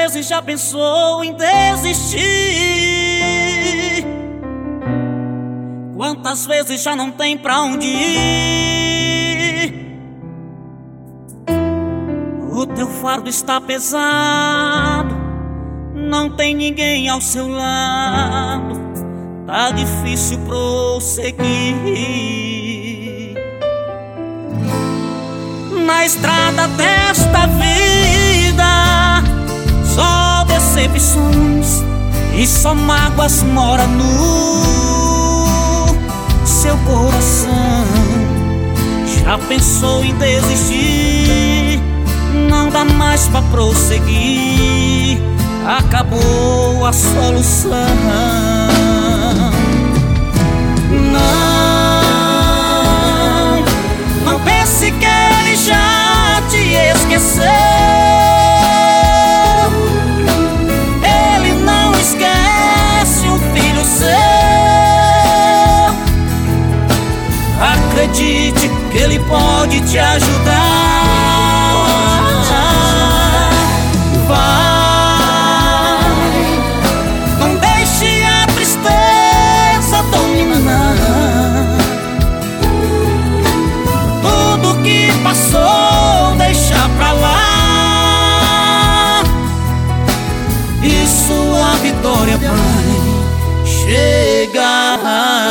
vezes já pensou em desistir? Quantas vezes já não tem pra onde ir? O teu fardo está pesado, não tem ninguém ao seu lado, tá difícil prosseguir. Na estrada desta vida, só decepções e só mágoas mora no seu coração. Já pensou em desistir? Não dá mais pra prosseguir, acabou a solução. Não pense que ele já te esqueceu. Ele não esquece um filho seu. Acredite que ele pode te ajudar. Passou, deixa pra lá, e sua vitória vai chegar.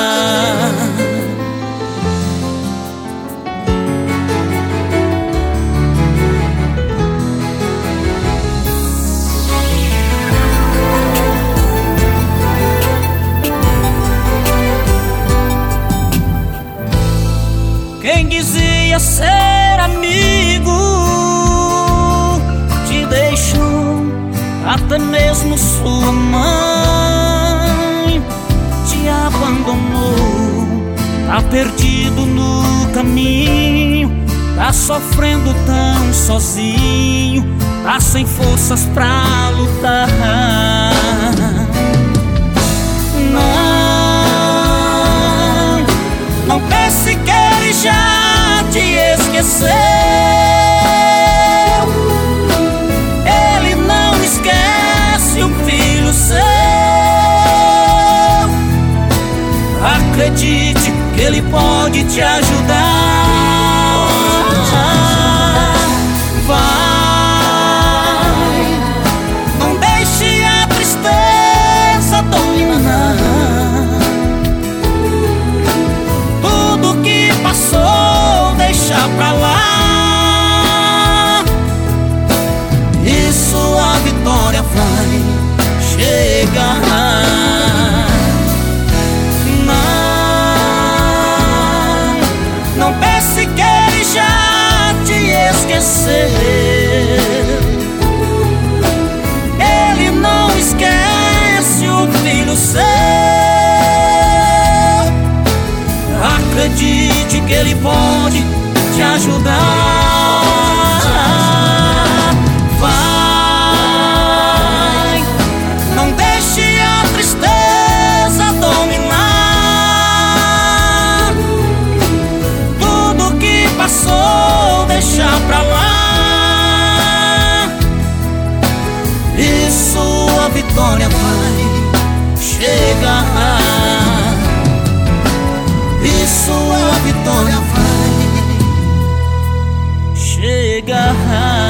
Quem dizia ser amigo te deixou, até mesmo sua mãe te abandonou. Tá perdido no caminho, tá sofrendo tão sozinho, tá sem forças pra lutar. Não pense que ele já te esqueceu. Ele não esquece um filho seu. Acredite que ele pode te ajudar. Vai, não deixe a tristeza dominar. Passou, deixa pra lá, e sua vitória vai chegar. Não pense que ele já te esqueceu. Ele não esquece o filho seu. Acredite que ele pode te ajudar. Vai, não deixe a tristeza dominar. Tudo que passou, deixa pra lá, e sua vitória vai chegar. Sua vitória vai chegar.